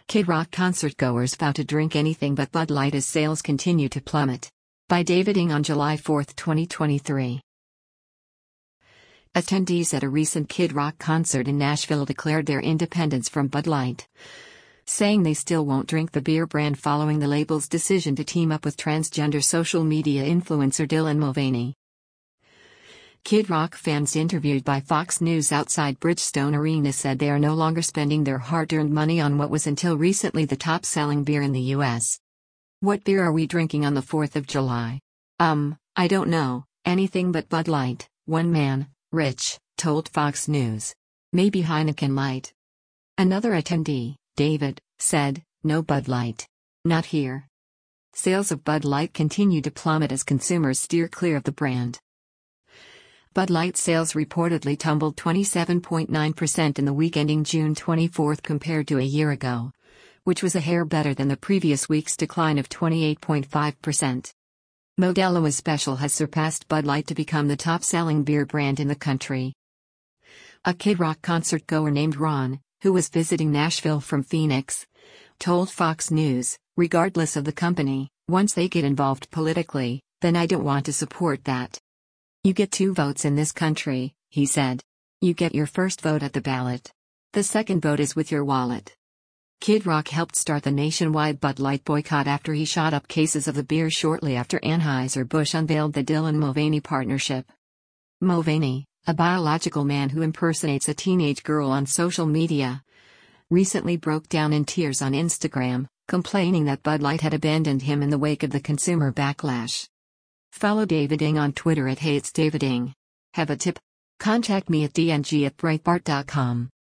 Kid Rock concert goers vow to drink anything but Bud Light as sales continue to plummet. By David Ng on July 4, 2023. Attendees at a recent Kid Rock concert in Nashville declared their independence from Bud Light, saying they still won't drink the beer brand following the label's decision to team up with transgender social media influencer Dylan Mulvaney. Kid Rock fans interviewed by Fox News outside Bridgestone Arena said they are no longer spending their hard-earned money on what was until recently the top-selling beer in the U.S. "What beer are we drinking on the 4th of July? I don't know, anything but Bud Light," one man, Rich, told Fox News. "Maybe Heineken Light." Another attendee, David, said, "No Bud Light. Not here." Sales of Bud Light continue to plummet as consumers steer clear of the brand. Bud Light sales reportedly tumbled 27.9% in the week ending June 24 compared to a year ago, which was a hair better than the previous week's decline of 28.5%. Modelo Especial has surpassed Bud Light to become the top-selling beer brand in the country. A Kid Rock concert goer named Ron, who was visiting Nashville from Phoenix, told Fox News, "Regardless of the company, once they get involved politically, then I don't want to support that. You get 2 votes in this country," he said. "You get your first vote at the ballot. The second vote is with your wallet." Kid Rock helped start the nationwide Bud Light boycott after he shot up cases of the beer shortly after Anheuser-Busch unveiled the Dylan Mulvaney partnership. Mulvaney, a biological man who impersonates a teenage girl on social media, recently broke down in tears on Instagram, complaining that Bud Light had abandoned him in the wake of the consumer backlash. Follow David Ng on Twitter at @HeyIt'sDavidNg. Have a tip? Contact me at dng@breitbart.com.